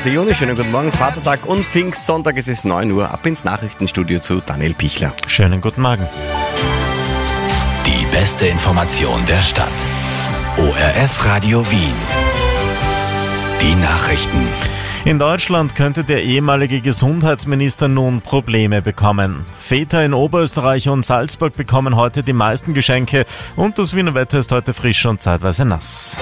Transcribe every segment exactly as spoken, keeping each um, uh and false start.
zweiter Juni, schönen guten Morgen, Vatertag und Pfingstsonntag, es ist neun Uhr, ab ins Nachrichtenstudio zu Daniel Pichler. Schönen guten Morgen. Die beste Information der Stadt. O R F Radio Wien. Die Nachrichten. In Deutschland könnte der ehemalige Gesundheitsminister nun Probleme bekommen. Väter in Oberösterreich und Salzburg bekommen heute die meisten Geschenke und das Wiener Wetter ist heute frisch und zeitweise nass.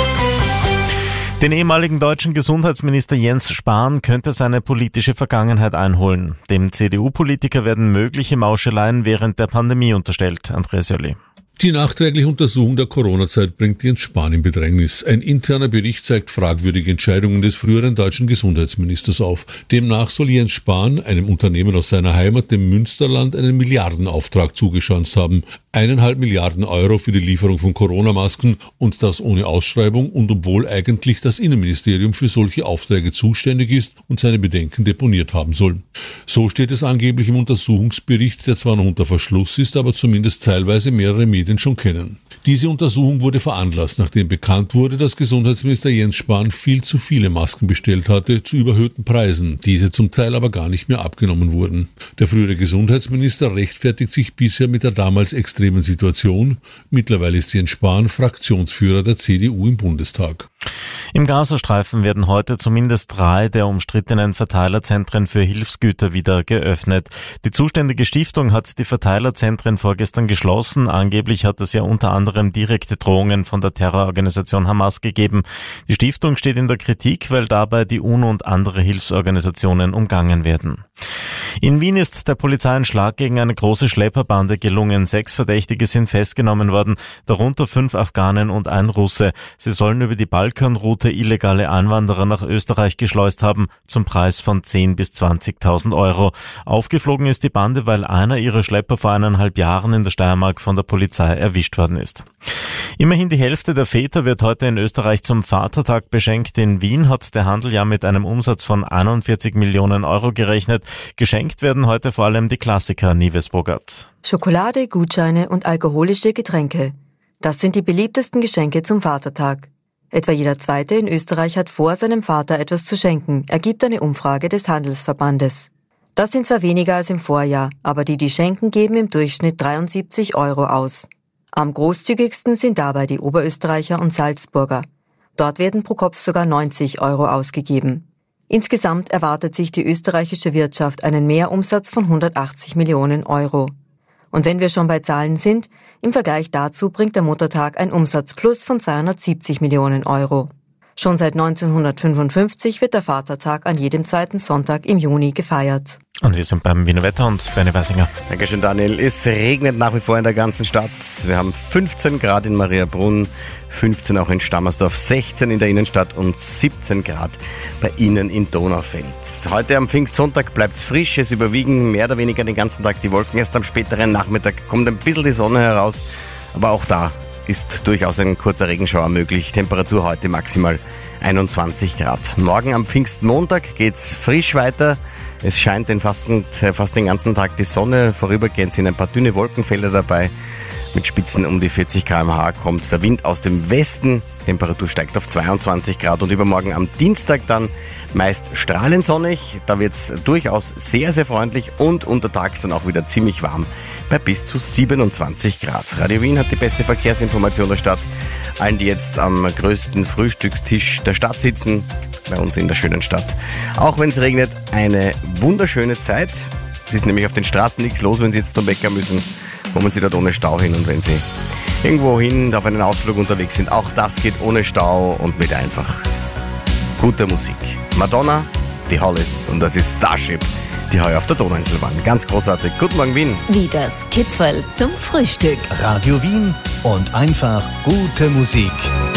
Den ehemaligen deutschen Gesundheitsminister Jens Spahn könnte seine politische Vergangenheit einholen. Dem C D U-Politiker werden mögliche Mauscheleien während der Pandemie unterstellt. Andreas Jolli. Die nachträgliche Untersuchung der Corona-Zeit bringt Jens Spahn in Bedrängnis. Ein interner Bericht zeigt fragwürdige Entscheidungen des früheren deutschen Gesundheitsministers auf. Demnach soll Jens Spahn einem Unternehmen aus seiner Heimat, dem Münsterland, einen Milliardenauftrag zugeschanzt haben. Eineinhalb Milliarden Euro für die Lieferung von Corona-Masken und das ohne Ausschreibung und obwohl eigentlich das Innenministerium für solche Aufträge zuständig ist und seine Bedenken deponiert haben soll. So steht es angeblich im Untersuchungsbericht, der zwar noch unter Verschluss ist, aber zumindest teilweise mehrere Medien schon kennen. Diese Untersuchung wurde veranlasst, nachdem bekannt wurde, dass Gesundheitsminister Jens Spahn viel zu viele Masken bestellt hatte, zu überhöhten Preisen, diese zum Teil aber gar nicht mehr abgenommen wurden. Der frühere Gesundheitsminister rechtfertigt sich bisher mit der damals extremen Situation. Mittlerweile ist Jens Spahn Fraktionsführer der C D U im Bundestag. Im Gazastreifen werden heute zumindest drei der umstrittenen Verteilerzentren für Hilfsgüter wieder geöffnet. Die zuständige Stiftung hat die Verteilerzentren vorgestern geschlossen. Angeblich hat es ja unter anderem direkte Drohungen von der Terrororganisation Hamas gegeben. Die Stiftung steht in der Kritik, weil dabei die UNO und andere Hilfsorganisationen umgangen werden. In Wien ist der Polizei ein Schlag gegen eine große Schlepperbande gelungen. Sechs Verdächtige sind festgenommen worden, darunter fünf Afghanen und ein Russe. Sie sollen über die Balkanroute illegale Einwanderer nach Österreich geschleust haben, zum Preis von zehntausend bis zwanzigtausend Euro. Aufgeflogen ist die Bande, weil einer ihrer Schlepper vor eineinhalb Jahren in der Steiermark von der Polizei erwischt worden ist. Immerhin die Hälfte der Väter wird heute in Österreich zum Vatertag beschenkt. In Wien hat der Handel ja mit einem Umsatz von einundvierzig Millionen Euro gerechnet. Geschenkt werden heute vor allem die Klassiker, Nives Bogart. Schokolade, Gutscheine und alkoholische Getränke. Das sind die beliebtesten Geschenke zum Vatertag. Etwa jeder Zweite in Österreich hat vor, seinem Vater etwas zu schenken, ergibt eine Umfrage des Handelsverbandes. Das sind zwar weniger als im Vorjahr, aber die, die schenken, geben im Durchschnitt dreiundsiebzig Euro aus. Am großzügigsten sind dabei die Oberösterreicher und Salzburger. Dort werden pro Kopf sogar neunzig Euro ausgegeben. Insgesamt erwartet sich die österreichische Wirtschaft einen Mehrumsatz von hundertachtzig Millionen Euro. Und wenn wir schon bei Zahlen sind, im Vergleich dazu bringt der Muttertag ein Umsatzplus von zweihundertsiebzig Millionen Euro. Schon seit neunzehnhundertfünfundfünfzig wird der Vatertag an jedem zweiten Sonntag im Juni gefeiert. Und wir sind beim Wiener Wetter und Benny Weisinger. Dankeschön, Daniel. Es regnet nach wie vor in der ganzen Stadt. Wir haben fünfzehn Grad in Mariabrunn, fünfzehn auch in Stammersdorf, sechzehn in der Innenstadt und siebzehn Grad bei Ihnen in Donaufeld. Heute am Pfingstsonntag bleibt es frisch. Es überwiegen mehr oder weniger den ganzen Tag die Wolken. Erst am späteren Nachmittag kommt ein bisschen die Sonne heraus. Aber auch da ist durchaus ein kurzer Regenschauer möglich. Temperatur heute maximal einundzwanzig Grad. Morgen am Pfingstmontag geht's frisch weiter. Es scheint den fast, fast den ganzen Tag die Sonne. Vorübergehend sind ein paar dünne Wolkenfelder dabei. Mit Spitzen um die vierzig Kilometer pro Stunde kommt der Wind aus dem Westen. Temperatur steigt auf zweiundzwanzig Grad und übermorgen am Dienstag dann meist strahlend sonnig. Da wird es durchaus sehr, sehr freundlich und untertags dann auch wieder ziemlich warm bei bis zu siebenundzwanzig Grad. Radio Wien hat die beste Verkehrsinformation der Stadt. Allen, die jetzt am größten Frühstückstisch der Stadt sitzen, bei uns in der schönen Stadt. Auch wenn es regnet, eine wunderschöne Zeit. Es ist nämlich auf den Straßen nichts los, wenn Sie jetzt zum Bäcker müssen. Kommen Sie dort ohne Stau hin und wenn Sie irgendwo hin auf einen Ausflug unterwegs sind, auch das geht ohne Stau und mit einfach guter Musik. Madonna, die Hollies und das ist Starship, die heuer auf der Donauinsel waren. Ganz großartig. Guten Morgen, Wien. Wie das Kipferl zum Frühstück. Radio Wien und einfach gute Musik.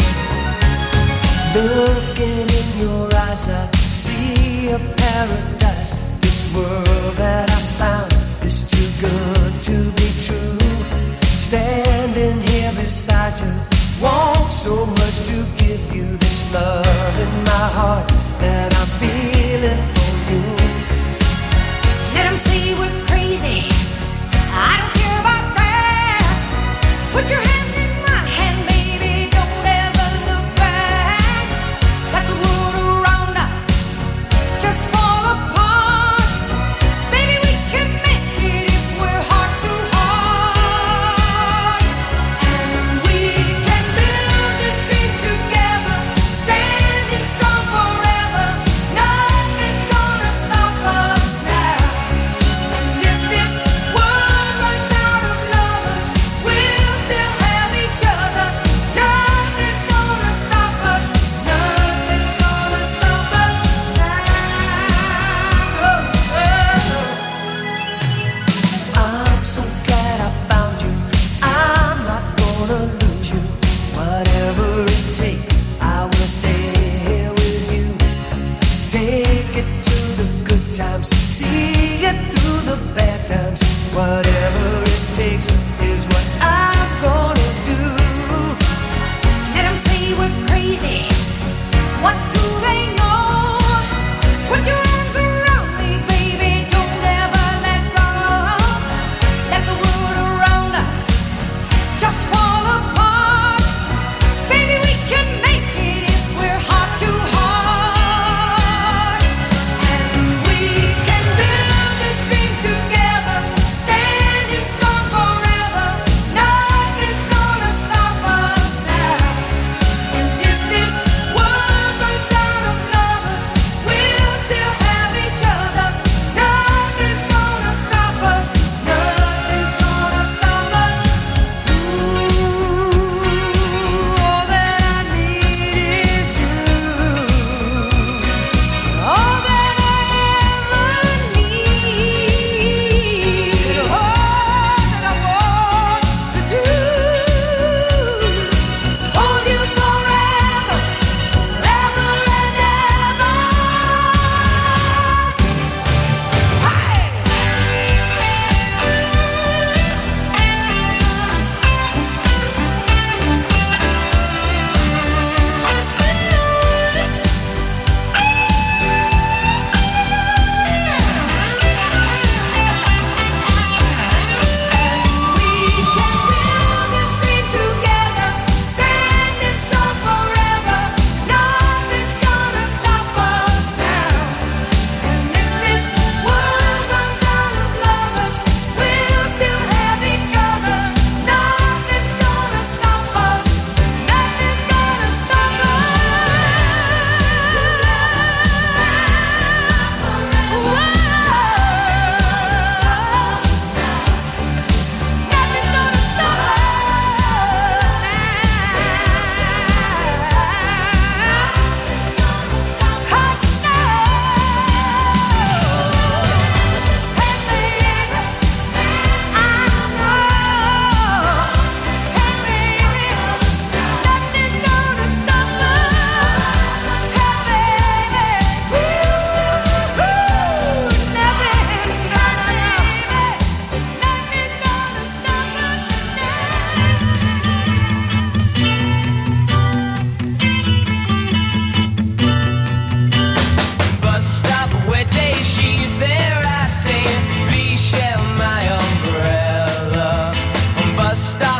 Looking in your eyes, I see a paradise. This world that I found is too good to be true. Standing here beside you, want so much to give you this love in my heart that I'm feeling for you. Let 'em say we're crazy, I don't care about that. Put your hand in my hand, baby, don't ever look back. Got the world around us,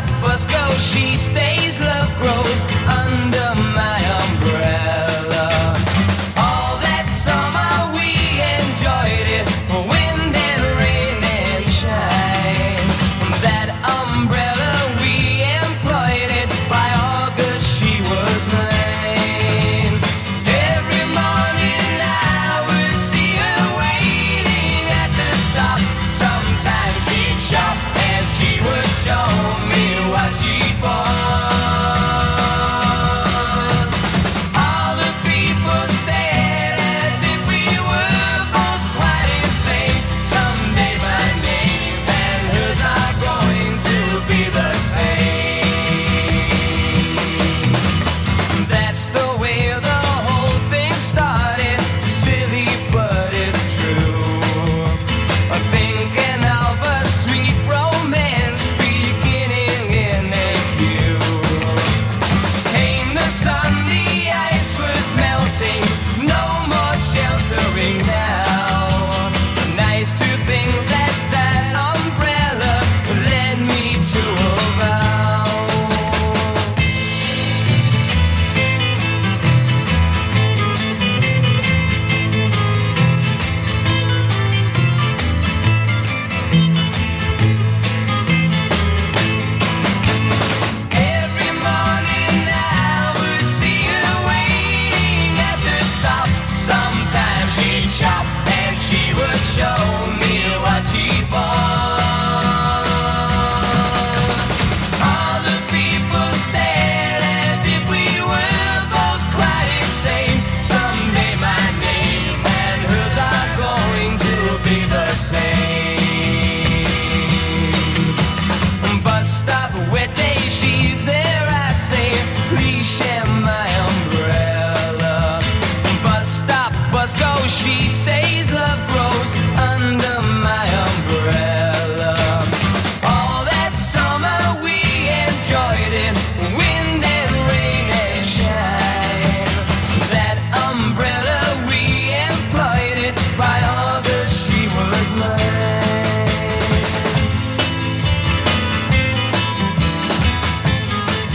stop, bus goes, she stays, love grows under my umbrella. All that summer we enjoyed it, wind and rain and shine. That umbrella we employed it, by August she was mine. Every morning I would see her waiting at the stop. Sometimes she'd shop and she would show me what she bought. All the people stared as if we were both quite insane. Someday my name and hers are going to be the same. That's the way the whole thing started. Silly, but it's true. Thinking of a sweet romance beginning in a queue. Came the sun, the ice was melting, no more sheltering now. Nice to think that that umbrella led me to a vow. Every morning I would see her waiting at the stop. Sometimes she'd shop and she would show me what she bought. All the people stared as if we were both quite insane. Someday my name and hers are going to be the same. Bus stop, wet day, she's there, I say, please share my umbrella. Bus stop, bus goes, she stays, love grows under my umbrella. All that summer we enjoyed it, wind and rain and shine. That umbrella we employed it, by August she was mine.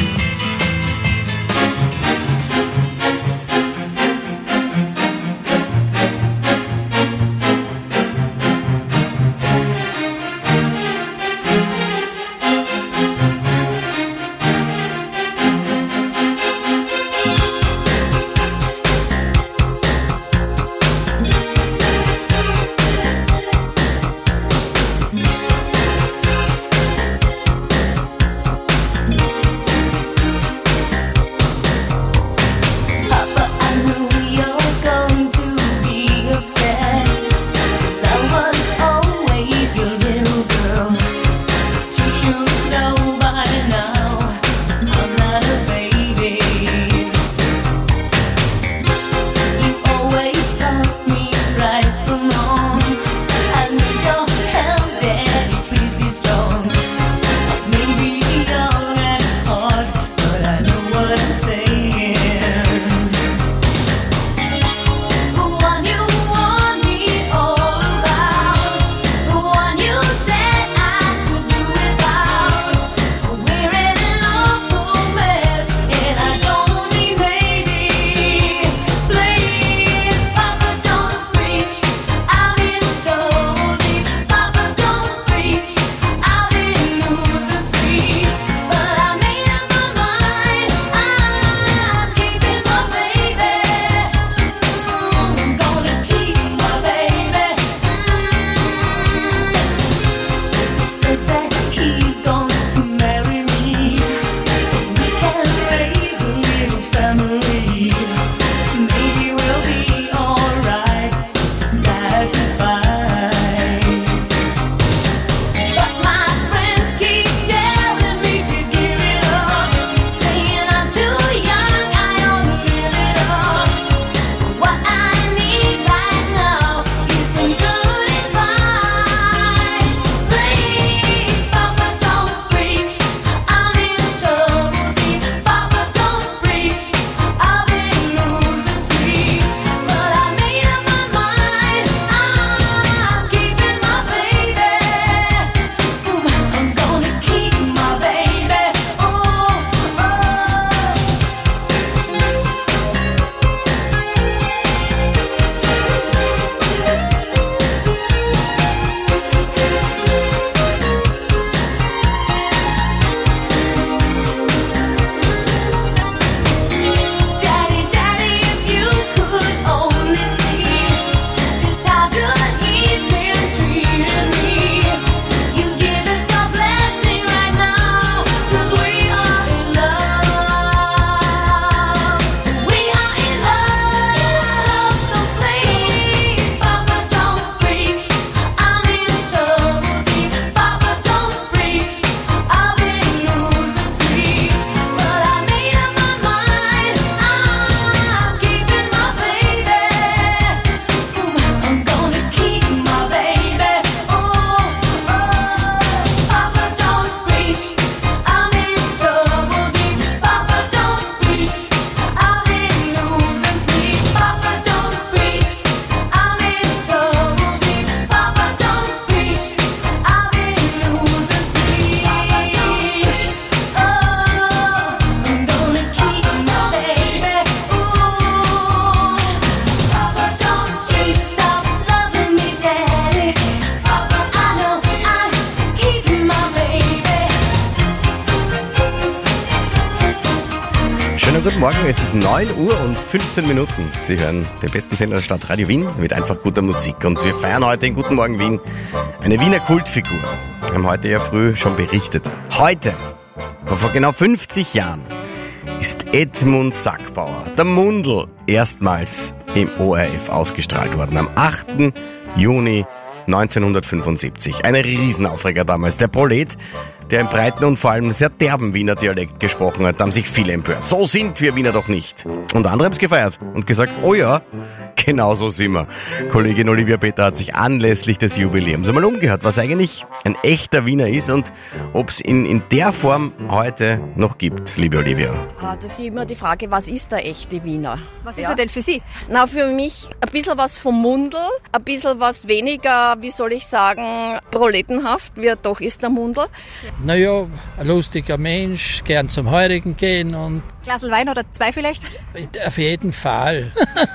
Schönen guten Morgen, es ist neun Uhr und fünfzehn Minuten. Sie hören den besten Sender der Stadt, Radio Wien, mit einfach guter Musik. Und wir feiern heute in Guten Morgen Wien eine Wiener Kultfigur. Wir haben heute ja früh schon berichtet. Heute, vor genau fünfzig Jahren, ist Edmund Sackbauer, der Mundl, erstmals im O R F ausgestrahlt worden. Am achten Juni neunzehnhundertfünfundsiebzig. Ein Riesenaufreger damals. Der Prolet, der im breiten und vor allem sehr derben Wiener Dialekt gesprochen hat, da haben sich viele empört. So sind wir Wiener doch nicht. Und andere haben es gefeiert und gesagt, oh ja, genau so sind wir. Kollegin Olivia Peter hat sich anlässlich des Jubiläums einmal umgehört, was eigentlich ein echter Wiener ist und ob es ihn in der Form heute noch gibt, liebe Olivia. Das ist immer die Frage, was ist der echte Wiener? Was ist ja. er denn für Sie? Na, für mich ein bisschen was vom Mundl, ein bisschen was weniger, wie soll ich sagen, proletenhaft, wie er doch ist, der Mundl. Naja, ein lustiger Mensch, gern zum Heurigen gehen und... Glasl Wein oder zwei vielleicht? Auf jeden Fall.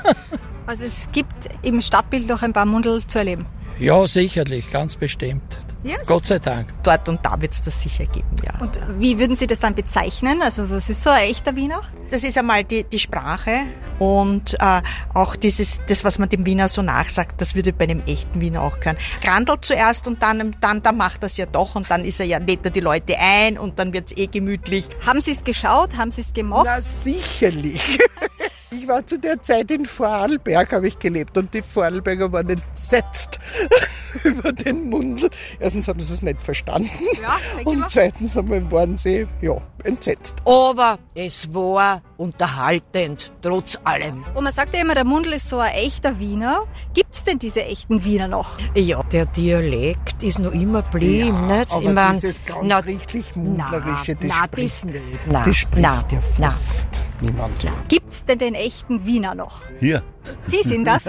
Also es gibt im Stadtbild noch ein paar Mundl zu erleben? Ja, sicherlich, ganz bestimmt. Yes. Gott sei Dank. Dort und da wird es das sicher geben, ja. Und wie würden Sie das dann bezeichnen? Also was ist so ein echter Wiener? Das ist einmal die, die Sprache und äh, auch dieses, das, was man dem Wiener so nachsagt, das würde bei einem echten Wiener auch gehören. Grandl zuerst und dann, dann, dann macht er es ja doch und dann ist er ja, lädt er die Leute ein und dann wird es eh gemütlich. Haben Sie es geschaut? Haben Sie es gemocht? Na sicherlich. Ich war zu der Zeit in Vorarlberg, habe ich gelebt und die Vorarlberger waren entsetzt über den Mundl. Erstens haben sie es nicht verstanden ja, und zweitens waren sie ja, entsetzt. Aber es war unterhaltend, trotz allem. Und man sagt ja immer, der Mundl ist so ein echter Wiener. Gibt es denn diese echten Wiener noch? Ja, der Dialekt ist noch immer geblieben. Ja, nicht? aber ich mein, dieses ganz na, richtig Mundlerische, das na, spricht, das nicht. Na, das spricht na, ja fast na. niemand. Gibt es denn den echten Wiener noch? Hier. Sie sind das?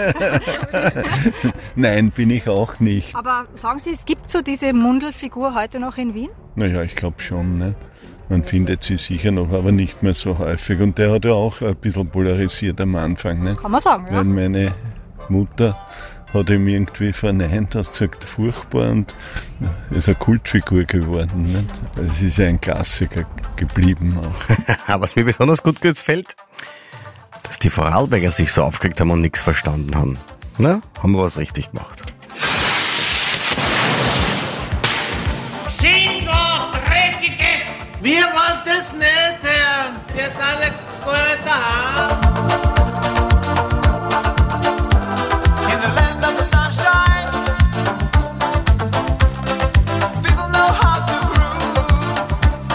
Nein, bin ich auch nicht. Aber sagen Sie, es gibt so diese Mundl-Figur heute noch in Wien? Naja, ich glaube schon. Nicht? Man also. findet sie sicher noch, aber nicht mehr so häufig. Und der hat ja auch ein bisschen polarisiert am Anfang. Nicht? Kann man sagen, ja. Weil meine Mutter hat ihm irgendwie verneint, hat gesagt, furchtbar und ist eine Kultfigur geworden. Nicht? Es ist ja ein Klassiker geblieben auch. Was mir besonders gut gefällt, dass die Vorarlberger sich so aufgeregt haben und nichts verstanden haben. Na, haben wir was richtig gemacht. Sind noch Dreckiges! Wir wollen das nicht hören! Wir sind ja gut daheim! In the land of the sunshine, people know how to groove,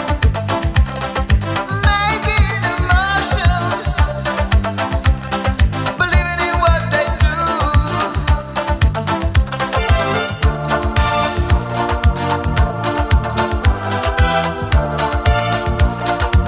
making emotions, believing in what they do.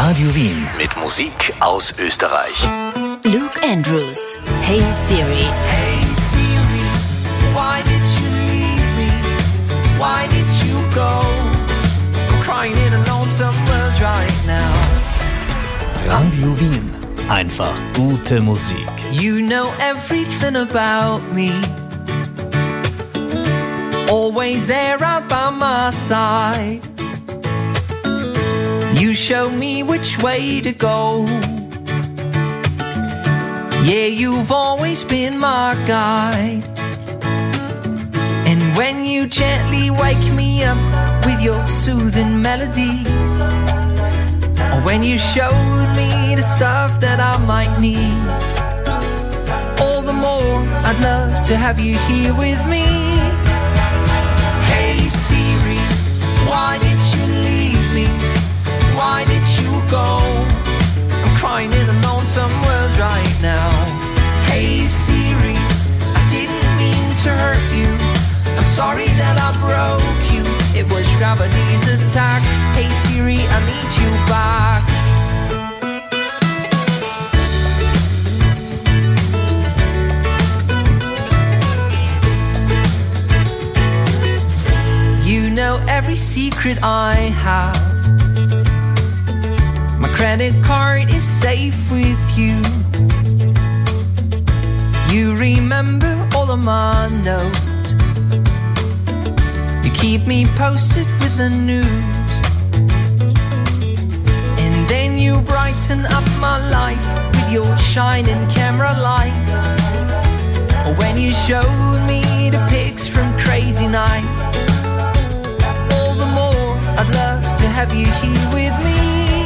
Radio Wien. Mit Musik aus Österreich. Luke Andrews, Hey Siri. Hey Siri, why did you leave me? Why did you go? I'm crying in a lonesome world right now. Radio Wien. Einfach gute Musik. You know everything about me. Always there out by my side. You show me which way to go. Yeah, you've always been my guide. And when you gently wake me up with your soothing melodies, or when you showed me the stuff that I might need, all the more I'd love to have you here with me. Hey Siri, why did you leave me? Why did you go? I'm crying in a lonesome world right now. Hey Siri, I didn't mean to hurt you. I'm sorry that I broke you. It was gravity's attack. Hey Siri, I need you back. You know every secret I have. My credit card is safe with you. You remember all of my notes. You keep me posted with the news. And then you brighten up my life with your shining camera light. Or when you showed me the pics from crazy nights, all the more I'd love to have you here with me.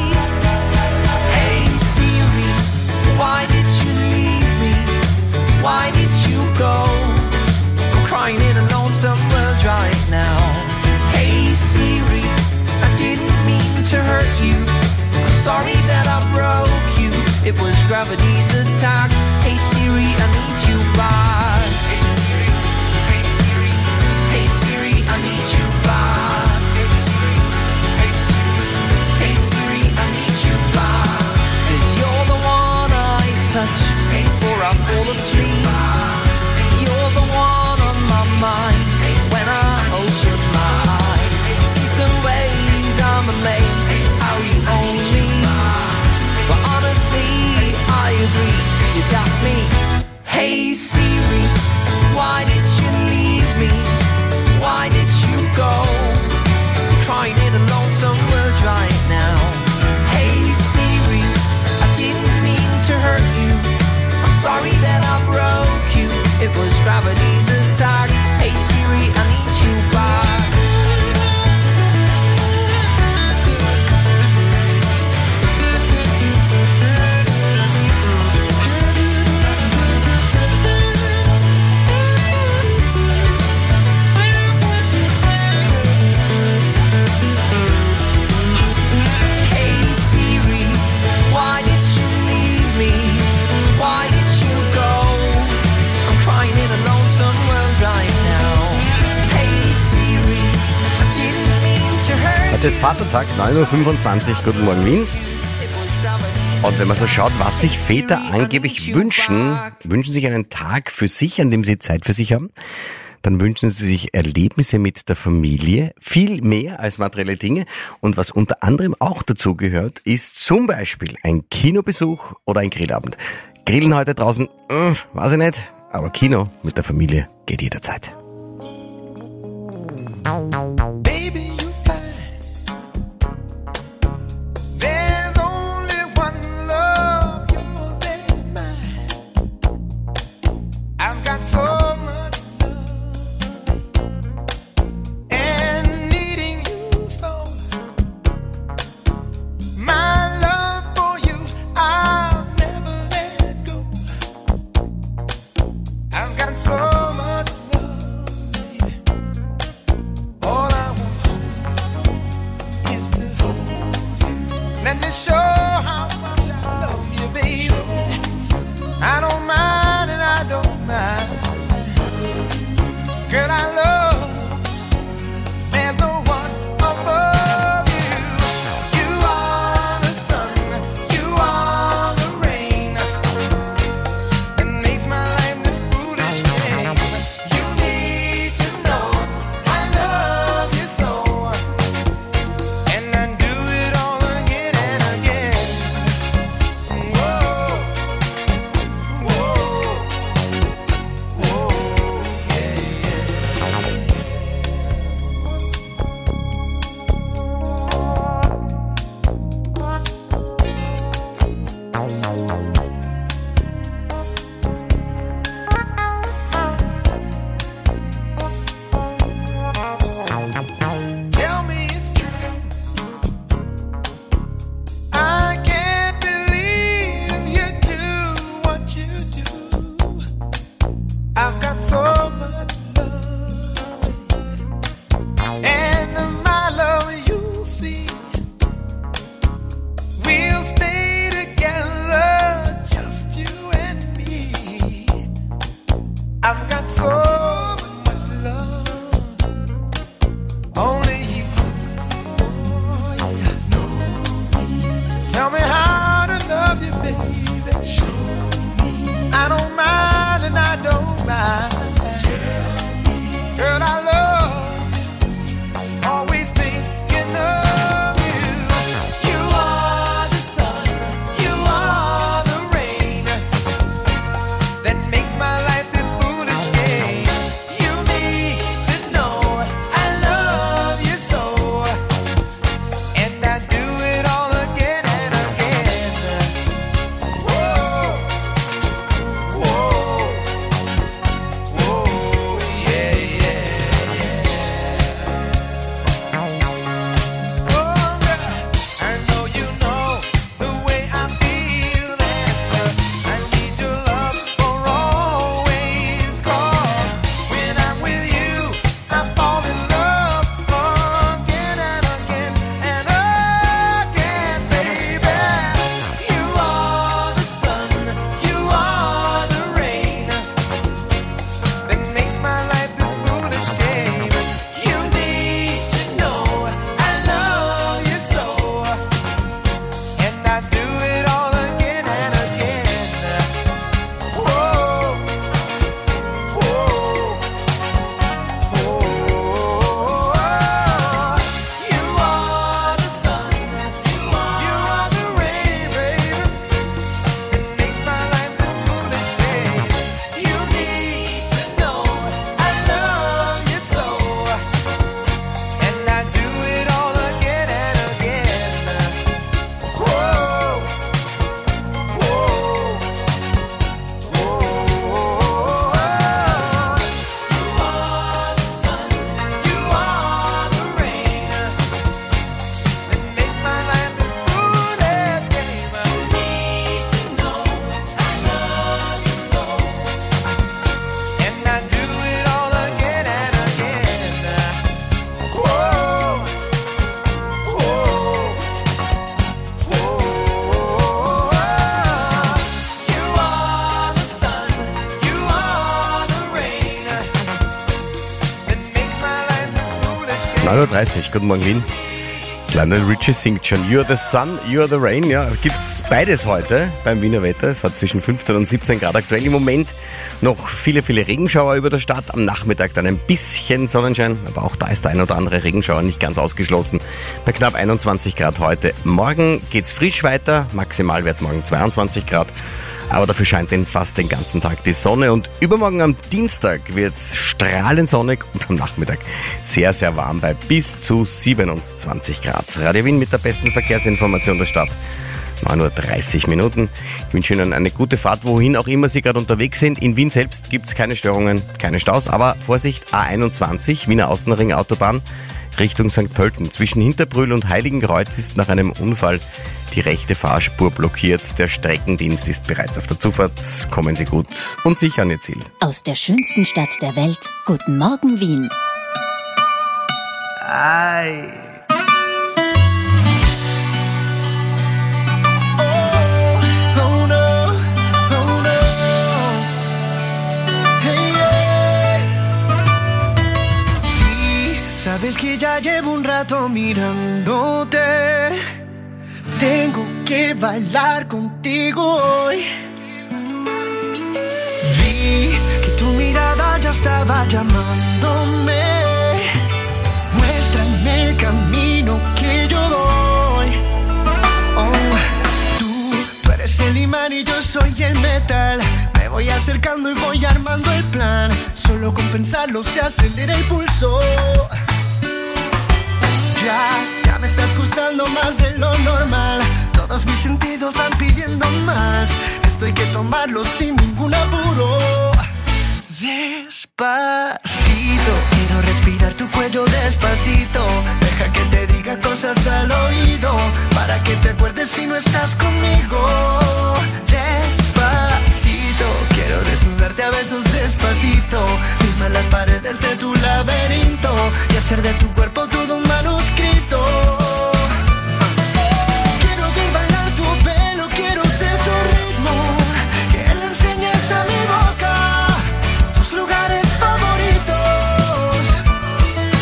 Hey Siri, why did you leave me? Why did you go? I'm crying in a lonesome world right now. Hey Siri, I didn't mean to hurt you. I'm sorry that I broke you. It was gravity's attack. Hey Siri, I need you back. Hey Siri, hey Siri, I need you back. Hey Siri, hey Siri, I need you back. 'Cause you're the one I touch before I fall asleep. You're the one on my mind when I open my eyes. In some ways I'm amazed how you own me, but honestly I agree, you got me. Hey Siri, why did you leave me? Why did you go? I'm crying in a lonesome world right now. Hey Siri, I didn't mean to hurt you. I'm sorry that I broke you. It was gravity's attack. Hey Siri, I need you back. Hey Siri, why did you leave me? Why did you go? I'm crying in a lonesome world right now. Hey Siri, I didn't mean to hurt. Heute ist Vatertag, neun Uhr fünfundzwanzig. Guten Morgen Wien. Und wenn man so schaut, was sich Väter angeblich wünschen, wünschen sich einen Tag für sich, an dem sie Zeit für sich haben. Dann wünschen sie sich Erlebnisse mit der Familie, viel mehr als materielle Dinge. Und was unter anderem auch dazu gehört, ist zum Beispiel ein Kinobesuch oder ein Grillabend. Grillen heute draußen, äh, weiß ich nicht, aber Kino mit der Familie geht jederzeit. Baby, you're fine. There's only one love, yours and mine. I've got so much love and needing you so. My love for you, I'll never let go. I've got so much love, baby. All I Tell me how to love you, baby. I don't mind and I don't mind. Girl, I love, always thinking of you. You are the sun, you are the rain that makes my life this foolish game. You need to know I love you so, and I do it all again and again. Whoa, whoa, whoa, yeah, yeah, yeah. Oh, girl, I know you know the way I feel, and I need your love for always. 'Cause when I'm with you, I fall in love again and again and again, baby. You are the sun, you are the rain that makes my life this foolish game. You need to know I love you so, and I do it all again and again. Whoa, whoa, whoa. You are the sun, you are the rain, baby. It makes my life this foolish game. You need to know I love you so, and I do it all again and again. Whoa, whoa, whoa. You are the sun, you are the rain that makes my life this foolish game. You need to know I love you so, and I do it all again and again. Whoa, whoa, whoa. You are the sun, you are the rain that makes my life this foolish game. neun Uhr dreißig, guten Morgen Wien. Lionel Richie singt schon You're the Sun, You're the Rain. Ja, gibt's beides heute beim Wiener Wetter. Es hat zwischen fünfzehn und siebzehn Grad aktuell. Im Moment noch viele, viele Regenschauer über der Stadt. Am Nachmittag dann ein bisschen Sonnenschein, aber auch da ist der ein oder andere Regenschauer nicht ganz ausgeschlossen. Bei knapp einundzwanzig Grad heute. Morgen geht's frisch weiter. Maximalwert morgen zweiundzwanzig Grad. Aber dafür scheint den fast den ganzen Tag die Sonne. Und übermorgen am Dienstag wird's strahlend sonnig und am Nachmittag sehr, sehr warm bei bis zu siebenundzwanzig Grad. Radio Wien mit der besten Verkehrsinformation der Stadt. neun Uhr dreißig Minuten. Ich wünsche Ihnen eine gute Fahrt, wohin auch immer Sie gerade unterwegs sind. In Wien selbst gibt's keine Störungen, keine Staus. Aber Vorsicht, A einundzwanzig, Wiener Außenring Autobahn, Richtung Sankt Pölten. Zwischen Hinterbrühl und Heiligenkreuz ist nach einem Unfall die rechte Fahrspur blockiert. Der Streckendienst ist bereits auf der Zufahrt. Kommen Sie gut und sicher an Ihr Ziel. Aus der schönsten Stadt der Welt. Guten Morgen, Wien. Ay. Oh no, oh no. Hey, hey. Sí, sabes que ya llevo un rato mirándote. Tengo que bailar contigo hoy. Vi que tu mirada ya estaba llamándome. Muéstrame el camino que yo voy. Oh, tú, tú eres el imán y yo soy el metal. Me voy acercando y voy armando el plan. Solo con pensarlo se acelera el pulso. Ya, ya me estás gustando más de lo normal. Todos mis sentidos van pidiendo más. Esto hay que tomarlo sin ningún apuro. Despacito, quiero respirar tu cuello despacito. Deja que te diga cosas al oído, para que te acuerdes si no estás conmigo. Despacito, quiero desnudarte a besos despacito. Firma las paredes de tu laberinto y hacer de tu cuerpo todo un manuscrito. Quiero ver bailar tu pelo, quiero ser tu ritmo. Que le enseñes a mi boca tus lugares favoritos.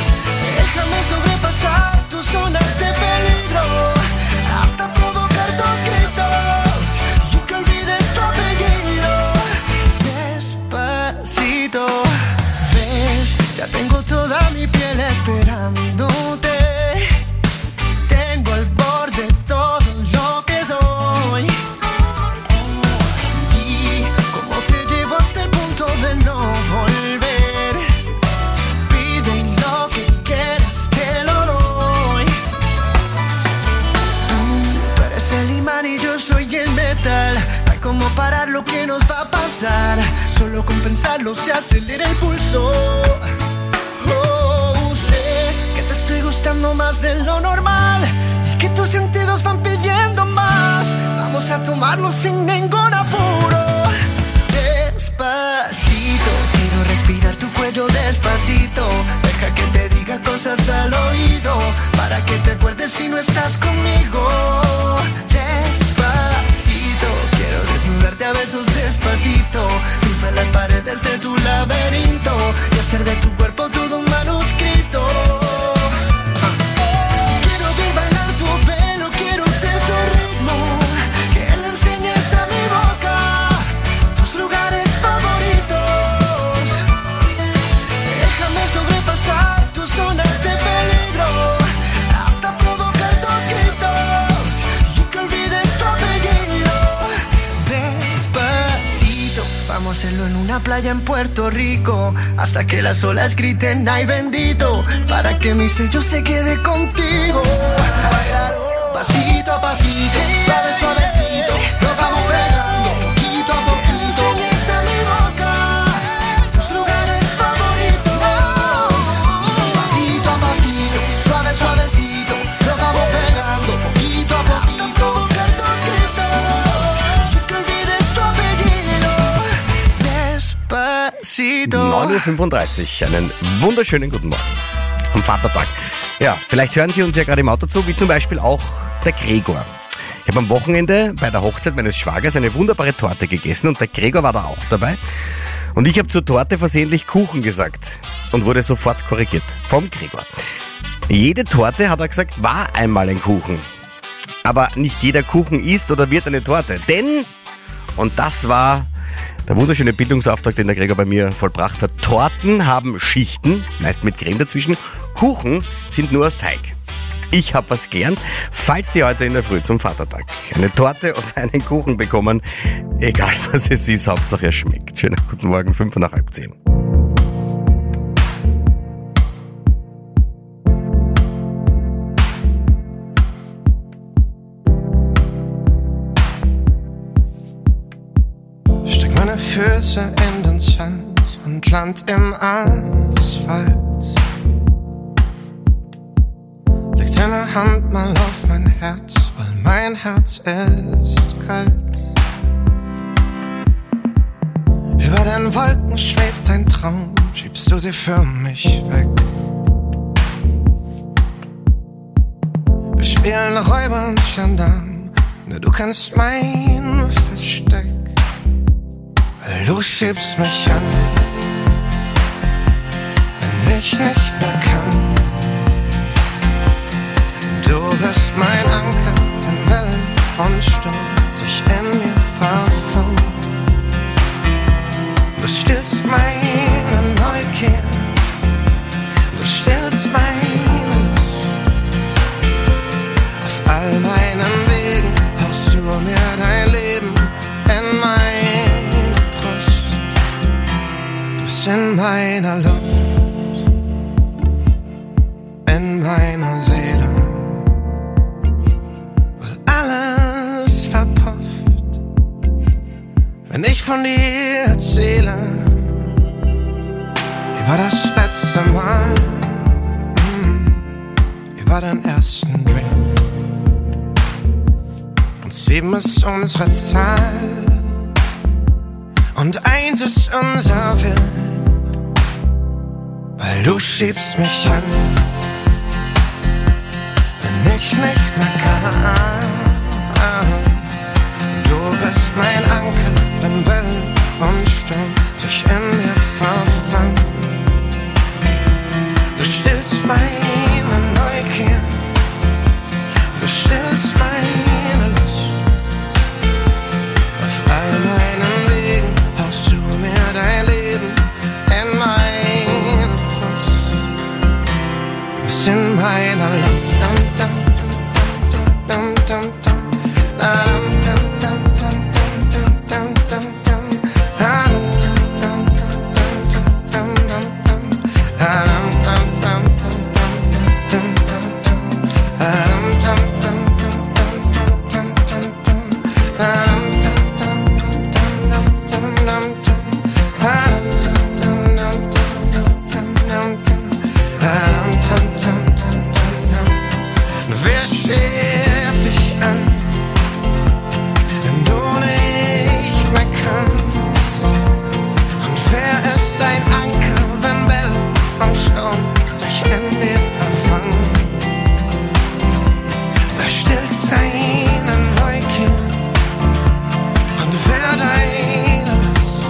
Déjame sobrepasar tus zonas de peligro hasta provocar todo cómo parar lo que nos va a pasar. Solo con pensarlo se acelera el pulso. Oh, sé que te estoy gustando más de lo normal y que tus sentidos van pidiendo más. Vamos a tomarlo sin ningún apuro. Despacito, quiero respirar tu cuello despacito. Deja que te diga cosas al oído para que te acuerdes si no estás conmigo. Despacito, quiero desnudarte a besos despacito. Firmar las paredes de tu laberinto y hacer de tu cuerpo todo un manuscrito. Quiero ver bailar tu pelo, quiero ser tu ritmo. Que le enseñes a mi boca tus lugares favoritos. Déjame sobrepasar tus zonas de peligro hasta provocar tus gritos y que olvides tu apellido. Despacito, vamos a hacerlo en una playa en Puerto Rico hasta que las olas griten ay bendito, para que mi sello se quede contigo. Pasito a pasito, suave suavecito, nos vamos pegando poquito a poquito. Enseñes a mi boca tus lugares favoritos. Pasito a pasito, suave suavecito, nos vamos pegando poquito a poquito. Hasta provocar tus gritos y que olvides tu apellido. Despacito. neun Uhr fünfunddreißig, einen wunderschönen guten Morgen am Vatertag. Ja, vielleicht hören Sie uns ja gerade im Auto zu, wie zum Beispiel auch der Gregor. Ich habe am Wochenende bei der Hochzeit meines Schwagers eine wunderbare Torte gegessen und der Gregor war da auch dabei. Und ich habe zur Torte versehentlich Kuchen gesagt und wurde sofort korrigiert vom Gregor. Jede Torte, hat er gesagt, war einmal ein Kuchen. Aber nicht jeder Kuchen ist oder wird eine Torte. Denn, und das war der wunderschöne Bildungsauftrag, den der Gregor bei mir vollbracht hat, Torten haben Schichten, meist mit Creme dazwischen, Kuchen sind nur aus Teig. Ich habe was gelernt. Falls Sie heute in der Früh zum Vatertag eine Torte oder einen Kuchen bekommen, egal was es ist, Hauptsache es schmeckt. Schönen guten Morgen, fünf nach halb zehn. Steck meine Füße in den Sand und land im Asphalt. Leg deine Hand mal auf mein Herz, weil mein Herz ist kalt. Über den Wolken schwebt ein Traum, schiebst du sie für mich weg. Wir spielen Räuber und Gendarm, nur du kennst mein Versteck. Weil du schiebst mich an, wenn ich nicht mehr kann. Du bist mein Anker, wenn Wellen und Sturm sich in mir verfangen. Du stillst meine Neugier, du stillst meine Lust. Auf all meinen Wegen haust du mir dein Leben in meine Brust. Du bist in meiner Luft, in meiner Seele. Alles verpufft, wenn ich von dir erzähle. Über das letzte Mal, mm, über den ersten Drink. Und sieben ist unsere Zahl und eins ist unser Will. Weil du schiebst mich an, wenn ich nicht mehr kann. Du bist mein Anker, wenn Wellen und Sturm sich in mir verfangen. Du stillst meine Neugier, du stillst meine Lust. Auf all meinen Wegen haust du mir dein Leben in meine Brust. Du bist in meiner Luft und dann schieb dich an, wenn du nicht mehr kannst. Und wer ist dein Anker, wenn Welt und Sturm sich in dir verfangen? Wer stillt seinen Wolken und wer deine Last?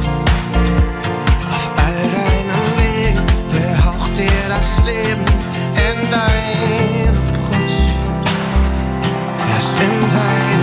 Auf all deinen Wegen, wer haucht dir das Leben in deine Brust? Erst in deine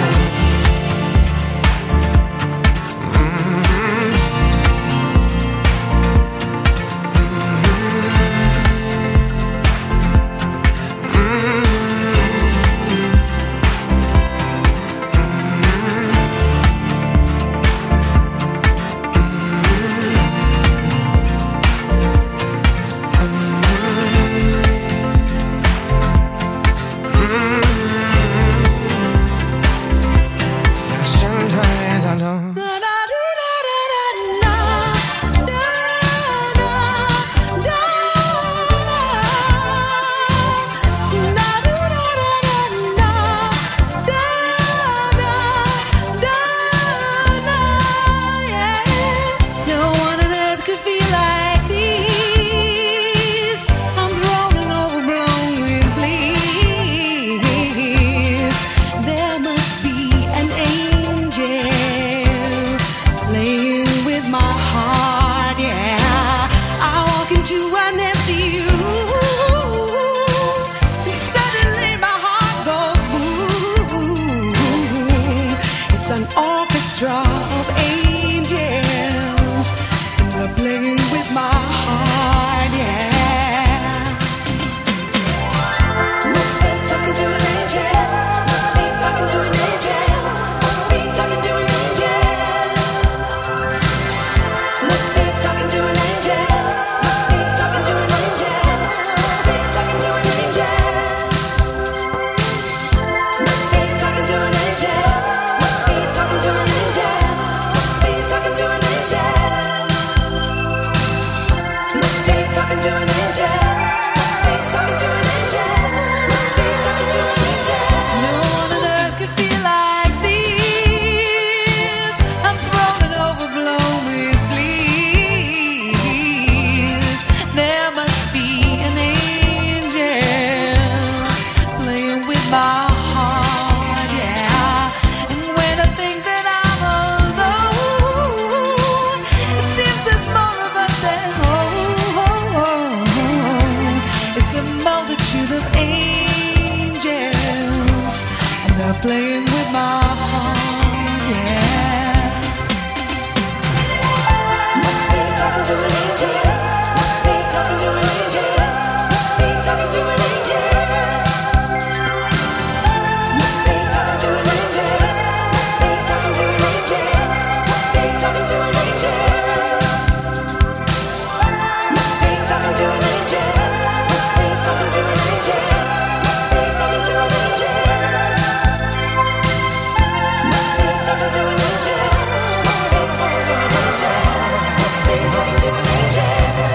playing with my heart, yeah. Must be talking to an angel. Must be talking to an angel. Must be talking to an angel. Must be talking to an angel. Must be talking to an angel. Must be talking to an angel. Must be talking to an angel. Must be talking to an angel. Must be talking to an angel. Must be talking to an angel. Must be talking to an angel. Must be talking to an angel.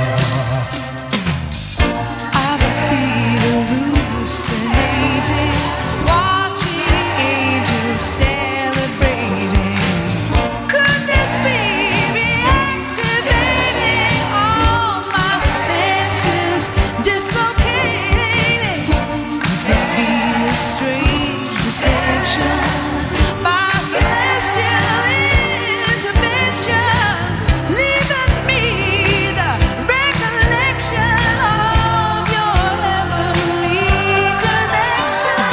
I must be hallucinating, watching angels celebrating. Could this be reactivating all my senses, dislocating? This must be a strange deception. My celestial intervention, leaving me the recollection of your heavenly connection.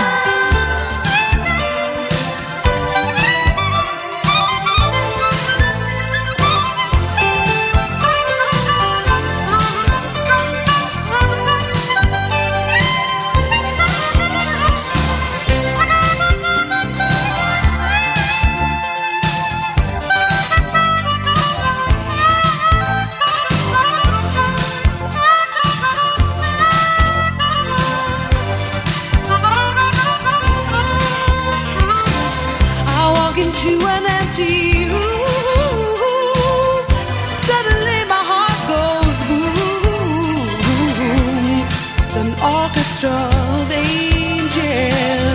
I walk into an empty room. Suddenly my heart goes boom. It's an orchestra of angels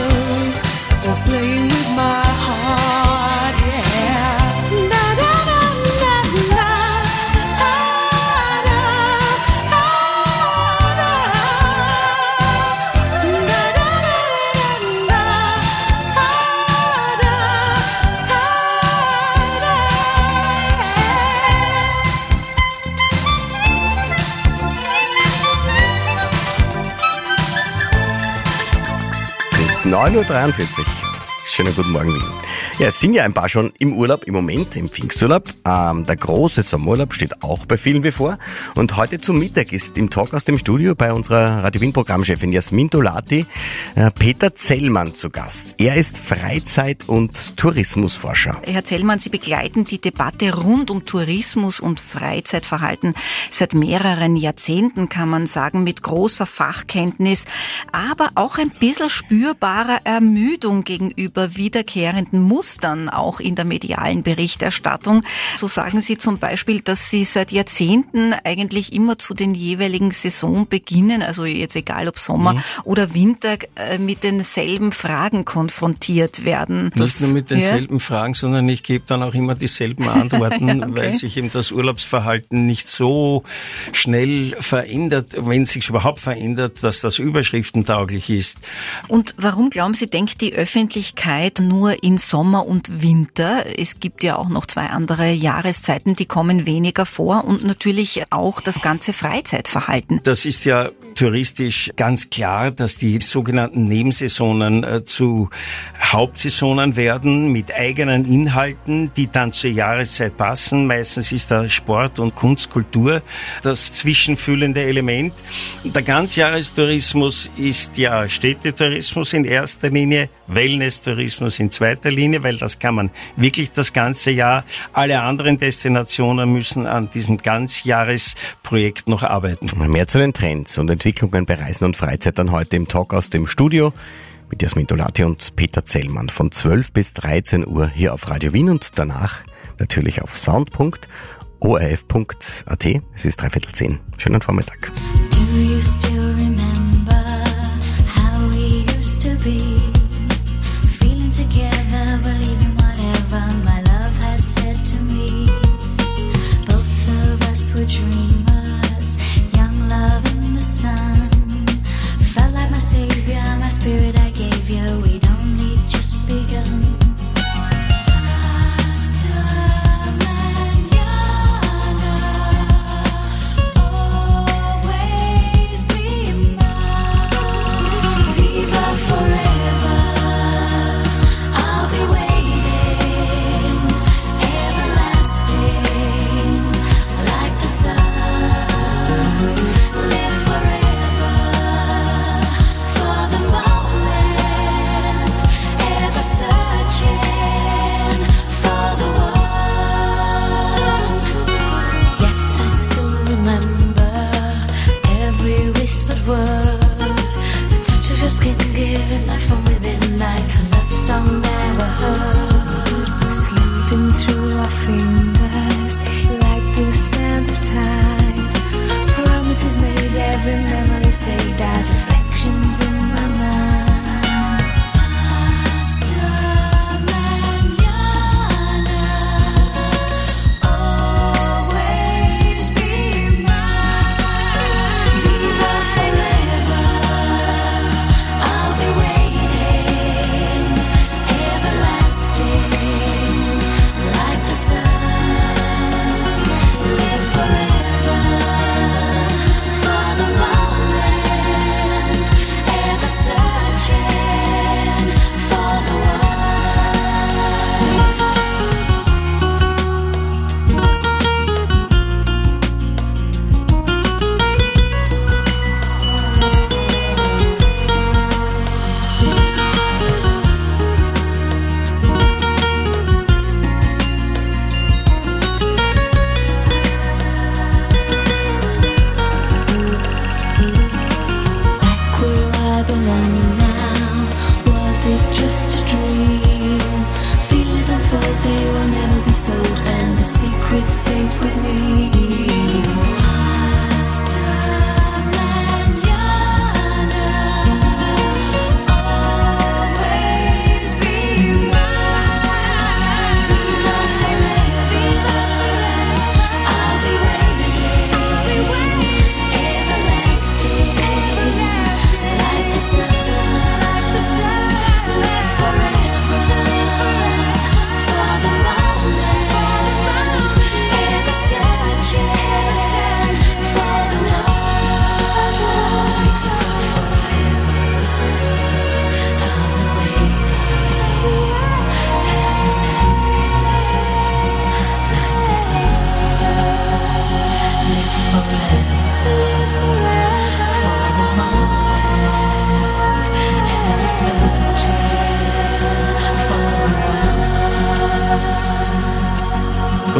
neun Uhr dreiundvierzig. Schönen guten Morgen, Wien. Ja, es sind ja ein paar schon im Urlaub, im Moment, im Pfingsturlaub. Ähm, der große Sommerurlaub steht auch bei vielen bevor. Und heute zum Mittag ist im Talk aus dem Studio bei unserer Radio Wien Programmchefin Jasmin Dolati äh, Peter Zellmann zu Gast. Er ist Freizeit- und Tourismusforscher. Herr Zellmann, Sie begleiten die Debatte rund um Tourismus und Freizeitverhalten seit mehreren Jahrzehnten, kann man sagen, mit großer Fachkenntnis, aber auch ein bisschen spürbarer Ermüdung gegenüber wiederkehrenden Mustern, auch in der medialen Berichterstattung. So sagen Sie zum Beispiel, dass Sie seit Jahrzehnten eigentlich immer zu den jeweiligen Saisonbeginnen, also jetzt egal ob Sommer mhm. oder Winter, mit denselben Fragen konfrontiert werden. Das, Nicht nur mit denselben ja? Fragen, sondern ich gebe dann auch immer dieselben Antworten, okay. weil sich eben das Urlaubsverhalten nicht so schnell verändert, wenn es sich überhaupt verändert, dass das überschriftentauglich ist. Und warum, glauben Sie, denkt die Öffentlichkeit nur in Sommer und Winter? Es gibt ja auch noch zwei andere Jahreszeiten, die kommen weniger vor und natürlich auch das ganze Freizeitverhalten. Das ist ja touristisch ganz klar, dass die sogenannten Nebensaisonen äh, zu Hauptsaisonen werden mit eigenen Inhalten, die dann zur Jahreszeit passen. Meistens ist da Sport und Kunst, Kultur das zwischenfüllende Element. Der Ganzjahrestourismus ist ja Städtetourismus in erster Linie, Wellness-Tourismus in zweiter Linie, weil das kann man wirklich das ganze Jahr. Alle anderen Destinationen müssen an diesem Ganzjahresprojekt noch arbeiten. Mehr zu den Trends und Entwicklungen bei Reisen und Freizeit dann heute im Talk aus dem Studio mit Jasmin Dolati und Peter Zellmann von zwölf bis dreizehn Uhr hier auf Radio Wien und danach natürlich auf sound punkt o r f punkt a t. Es ist dreiviertel zehn. Schönen Vormittag. Do you still remember how we used to be? Feeling together, believing whatever my love has said to me. Both of us were dreamers, young love in the sun. Felt like my savior, my spirit I gave you. We'd only just begun. Live forever for the moment.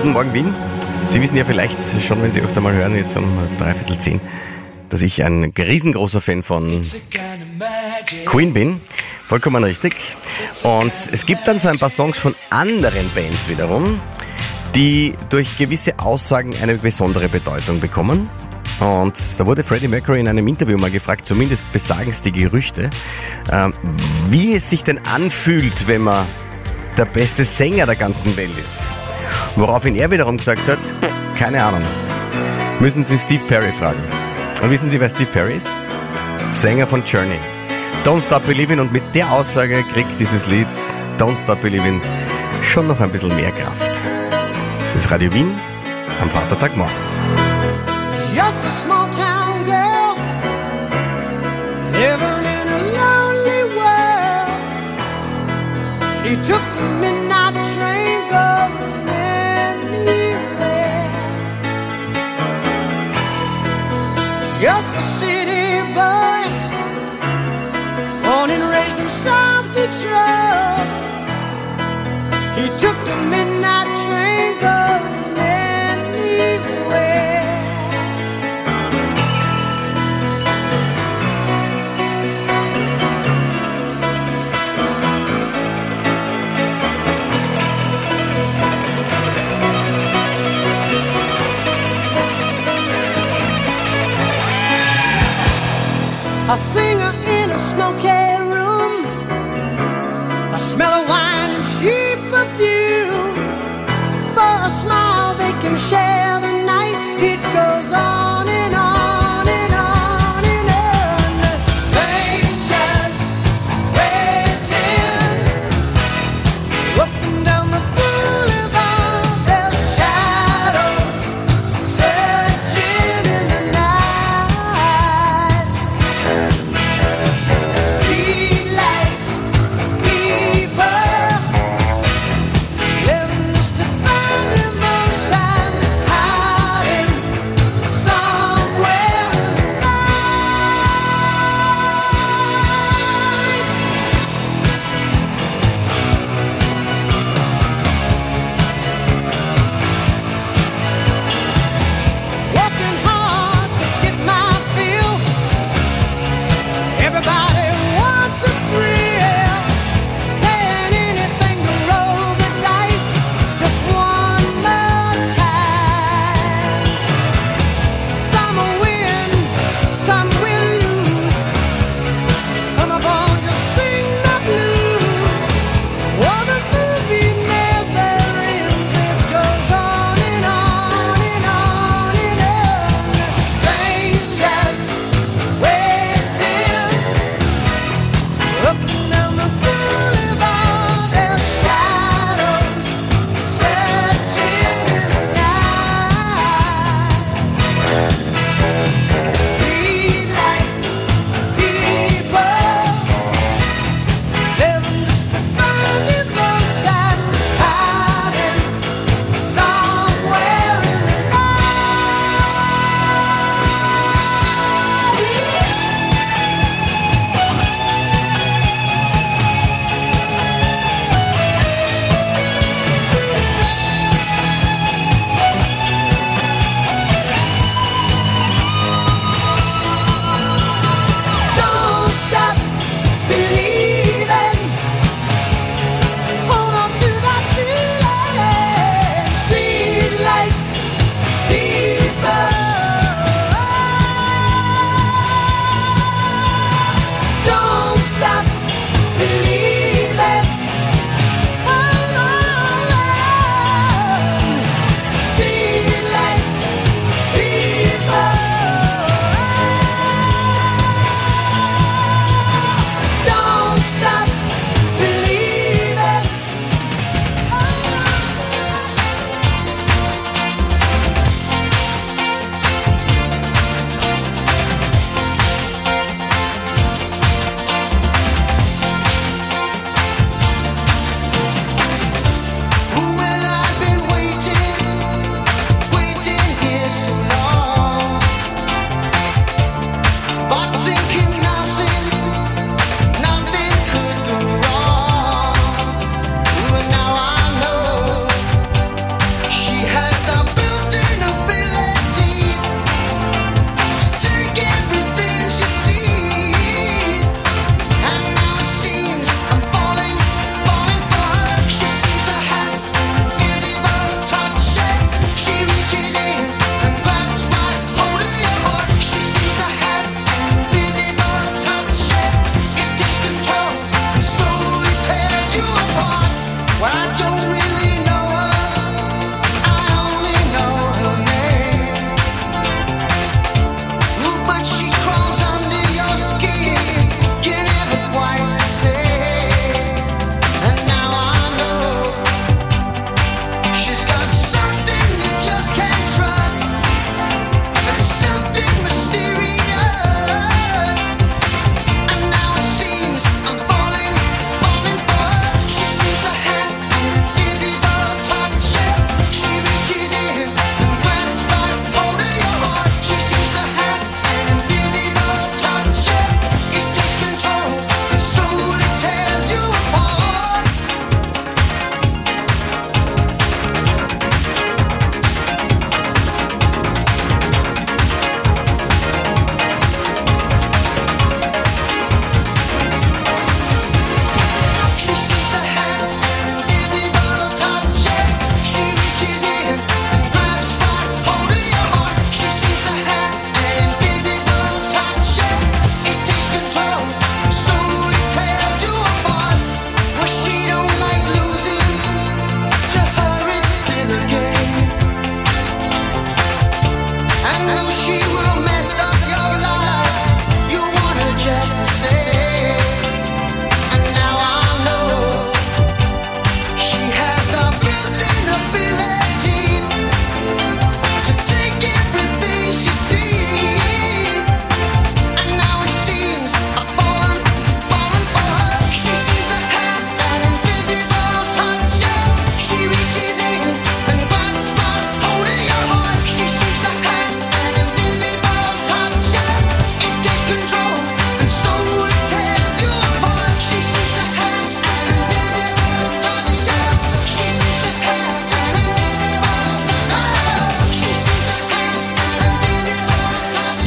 Guten Morgen, Wien. Sie wissen ja vielleicht schon, wenn Sie öfter mal hören, jetzt um dreiviertel zehn, dass ich ein riesengroßer Fan von Queen bin. Vollkommen richtig. Und es gibt dann so ein paar Songs von anderen Bands wiederum, die durch gewisse Aussagen eine besondere Bedeutung bekommen. Und da wurde Freddie Mercury in einem Interview mal gefragt, zumindest besagen es die Gerüchte, äh, wie es sich denn anfühlt, wenn man der beste Sänger der ganzen Welt ist. Woraufhin er wiederum gesagt hat, keine Ahnung, müssen Sie Steve Perry fragen. Und wissen Sie, wer Steve Perry ist? Sänger von Journey. Don't Stop Believin', und mit der Aussage kriegt dieses Lied Don't Stop Believin' schon noch ein bisschen mehr Kraft. Das ist Radio Wien am Vatertagmorgen. Just a small town girl living in a lonely world. She took the midnight train going anywhere. Just a city boy, born and raised in South Detroit. He took the midnight train going anywhere. A singer in a smoky room, a smell of wine and cheap perfume. For a smile they can share the night. It goes on and on and on and on. Strangers waiting up and down the boulevard. Their shadows searching in the night. Streetlights, people living just to find emotion. High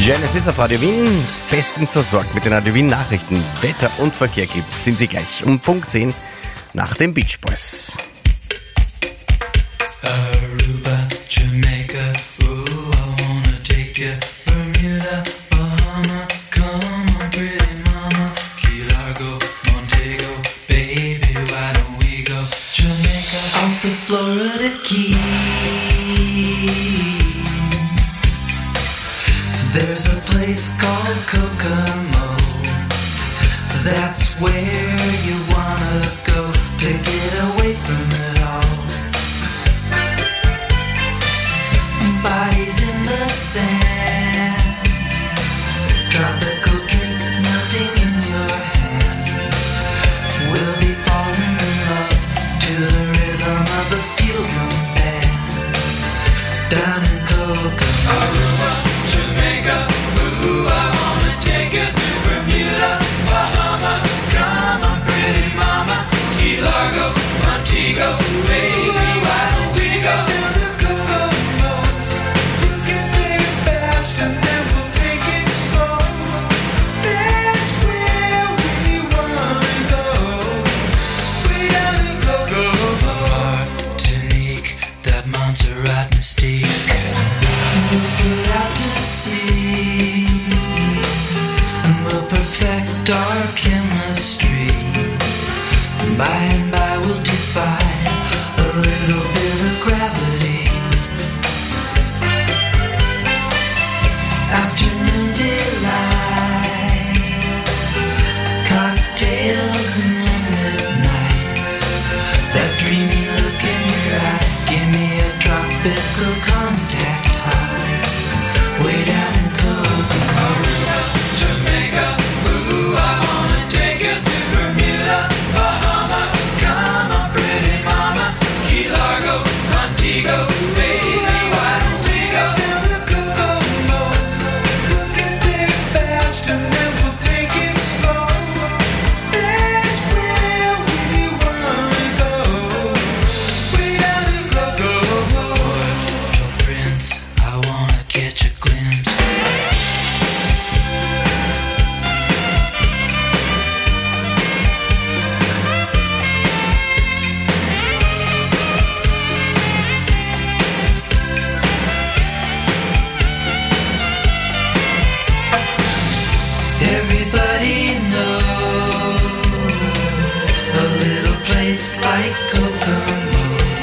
Genesis auf Radio Wien, bestens versorgt mit den Radio Wien Nachrichten. Wetter und Verkehr gibt, sind sie gleich um Punkt zehn nach den Beach Boys. Aruba, Jamaica, ooh, I wanna take you. Bermuda, Bahama, come on, pretty mama. Key Largo, Montego, baby, why don't we go? Jamaica, off the Florida Keys. There's a place called Kokomo. That's where you wanna go to get away from it all. Bodies in the sand, tropical drink melting in your hand. We'll be falling in love to the rhythm of a steel drum band. Down in Kokomo, Aruba, Jamaica, ooh, I wanna take you to Bermuda, Bahama, come on, pretty mama, Key Largo, Montego, baby, why don't we go down to Kokomo? We can play it fast and then we'll take it slow. That's where we wanna go. Way down in Kokomo. Martinique, that Montserrat mystique. We'll put out to sea and we'll perfect our chemistry. By and by we'll defy a little bit of gravity. Afternoon delight, cocktails and moonlit nights. That dreamy look in your eye, give me a tropical contact high. Way down in Kokomo, Aruba, Jamaica, ooh, I wanna take you to Bermuda, Bahama, come on, pretty mama, Key Largo, Montego, baby, why don't we go down to Kokomo? We can play it fast and then we'll take it slow. That's where we wanna go. Way down in Kokomo. Prince, I wanna catch a glimpse. Everybody knows a little place like Kokomo.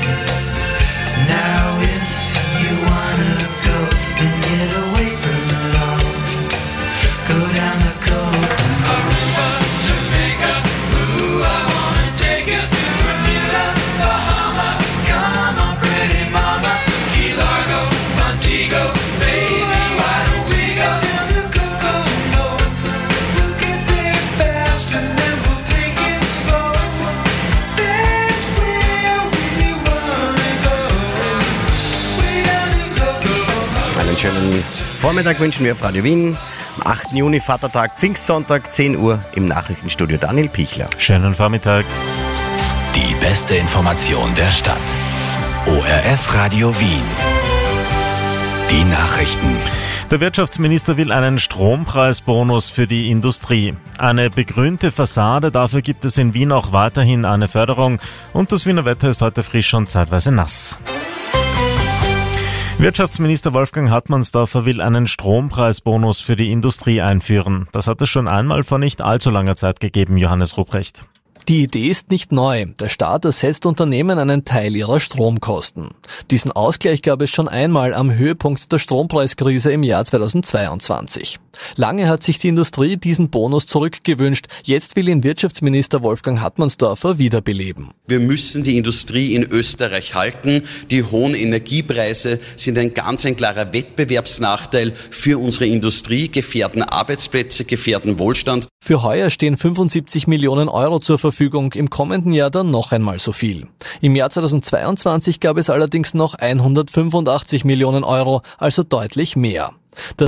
Now if you wanna go and get away from it all, go down to Kokomo. Aruba, Jamaica, ooh, I wanna take you to Bermuda, Bahama, come on, pretty mama, Key Largo, Montego, baby, why don't we go down to Kokomo? We can play it fast and then we'll take it slow. That's where we wanna go. Way down in Kokomo. Einen schönen Vormittag wünschen wir auf Radio Wien. Am achten Juni, Vatertag, Pfingstsonntag, zehn Uhr im Nachrichtenstudio Daniel Pichler. Schönen Vormittag. Die beste Information der Stadt. O R F Radio Wien. Die Nachrichten. Der Wirtschaftsminister will einen Strompreisbonus für die Industrie. Eine begrünte Fassade, dafür gibt es in Wien auch weiterhin eine Förderung und das Wiener Wetter ist heute frisch und zeitweise nass. Wirtschaftsminister Wolfgang Hartmannsdorfer will einen Strompreisbonus für die Industrie einführen. Das hat es schon einmal vor nicht allzu langer Zeit gegeben, Johannes Ruprecht. Die Idee ist nicht neu. Der Staat ersetzt Unternehmen einen Teil ihrer Stromkosten. Diesen Ausgleich gab es schon einmal am Höhepunkt der Strompreiskrise im Jahr zweitausendzweiundzwanzig. Lange hat sich die Industrie diesen Bonus zurückgewünscht. Jetzt will ihn Wirtschaftsminister Wolfgang Hartmannsdorfer wiederbeleben. Wir müssen die Industrie in Österreich halten. Die hohen Energiepreise sind ein ganz ein klarer Wettbewerbsnachteil für unsere Industrie, gefährden Arbeitsplätze, gefährden Wohlstand. Für heuer stehen fünfundsiebzig Millionen Euro zur Verfügung, im kommenden Jahr dann noch einmal so viel. Im Jahr zweitausendzweiundzwanzig gab es allerdings noch hundertfünfundachtzig Millionen Euro, also deutlich mehr. Das